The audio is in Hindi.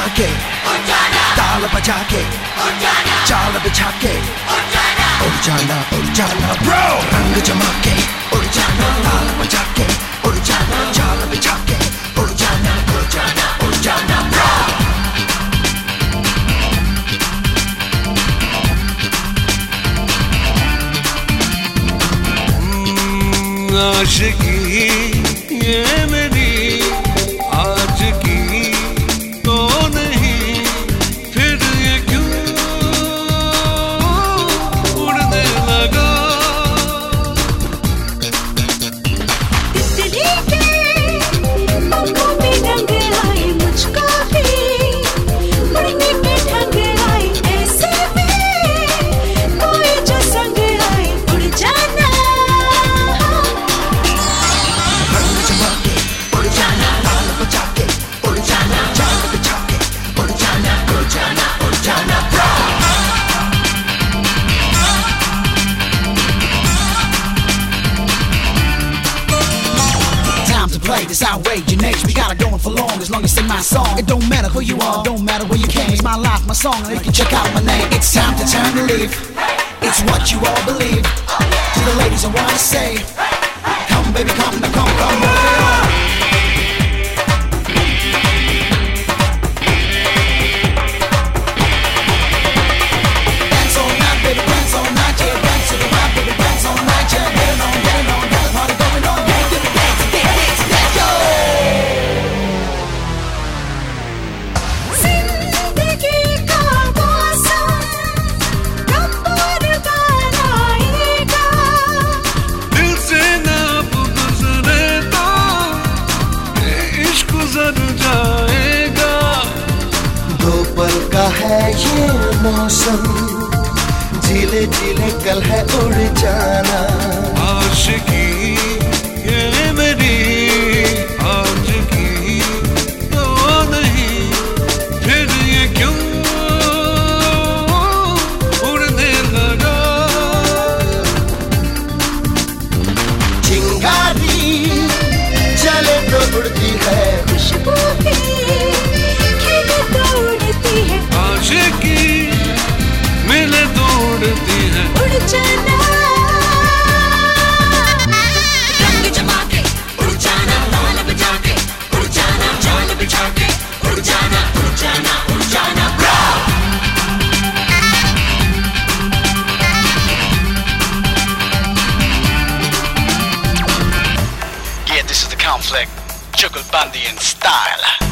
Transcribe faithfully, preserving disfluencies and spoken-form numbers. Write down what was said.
जमा के ताल बजा के चाल बिछा के उड़ जाना उड़ जाना ब्रो। रंग जमा के उड़ जाना ताल बजा के उड़ जाना चाल बिछा के उड़ जाना उड़ जाना उड़ जाना ब्रो। आशिकी ये मेरी आज की तो नहीं, फिर ये क्यों उड़ने लगा। तितली के पंखों में रंग आए मुझको भी, उड़ने के ढंग आए ऐसे में कोई जो संग आए उड़ जाना। Play this outrageous nature. We got it going for long as long as you sing my song. It don't matter who you are, don't matter where you came. It's my life, my song, and you can check out my name. It's time to turn the leaf. It's what you all believe. To the ladies, I wanna say, come baby, come now, come, come, roll it on. Dance all night, baby, dance all night, yeah. Dance to the right, baby, dance all night, yeah. Get it on, get it on, get the party going on, yeah. Get it dance, dance, dance, dance, yo. जिंदगी का मौसम कब और कब आएगा। दिल से ना गुजरे तो ये इश्क गुजर जाएगा। दो पल का है ये मौसम, जिले जिले कल है उड़ जाना। आशिकी ये मेरी आज की तो नहीं, फिर ये क्यों उड़ने लगा। चिंगारी चले तो उड़ती है, खुशबू भी खिले तो उड़ती है। आशिकी मिले तो उड़ती है। उड़ जाना। रंग जमा के उड़ जाना ताल बजा के उड़ जाना चाल बिछा के उड़ जाना उड़ जाना उड़ जाना bro. Yeah, this is the conflict, Juggle Bandy in style.